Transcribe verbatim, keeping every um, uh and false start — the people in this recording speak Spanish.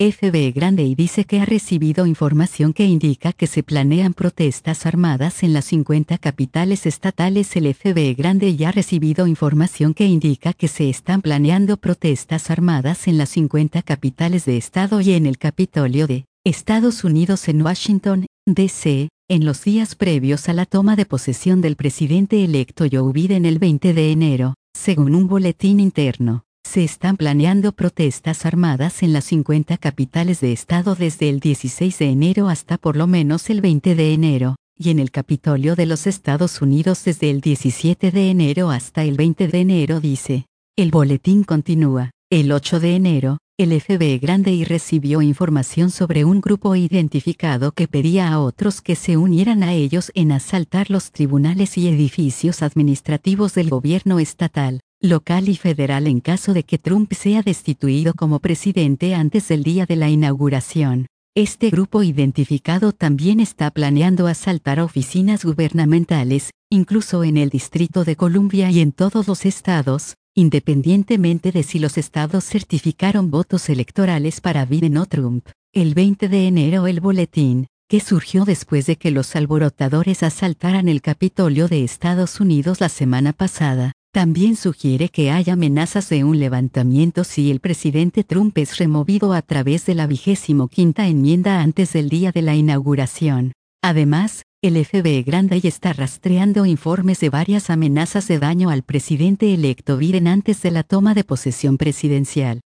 F B I Grande y dice que ha recibido información que indica que se planean protestas armadas en las cincuenta capitales estatales. El F B I Grande ya ha recibido información que indica que se están planeando protestas armadas en las cincuenta capitales de estado y en el Capitolio de Estados Unidos en Washington, D C, en los días previos a la toma de posesión del presidente electo Joe Biden el veinte de enero, según un boletín interno. Se están planeando protestas armadas en las cincuenta capitales de estado desde el dieciséis de enero hasta por lo menos el veinte de enero, y en el Capitolio de los Estados Unidos desde el diecisiete de enero hasta el veinte de enero, dice. El boletín continúa. El ocho de enero, el F B I Grande y recibió información sobre un grupo identificado que pedía a otros que se unieran a ellos en asaltar los tribunales y edificios administrativos del gobierno estatal, local y federal en caso de que Trump sea destituido como presidente antes del día de la inauguración. Este grupo identificado también está planeando asaltar oficinas gubernamentales, incluso en el Distrito de Columbia y en todos los estados, independientemente de si los estados certificaron votos electorales para Biden o Trump. El veinte de enero el boletín, que surgió después de que los alborotadores asaltaran el Capitolio de Estados Unidos la semana pasada, también sugiere que hay amenazas de un levantamiento si el presidente Trump es removido a través de la vigésimo quinta enmienda antes del día de la inauguración. Además, el F B I Grande está rastreando informes de varias amenazas de daño al presidente electo Biden antes de la toma de posesión presidencial.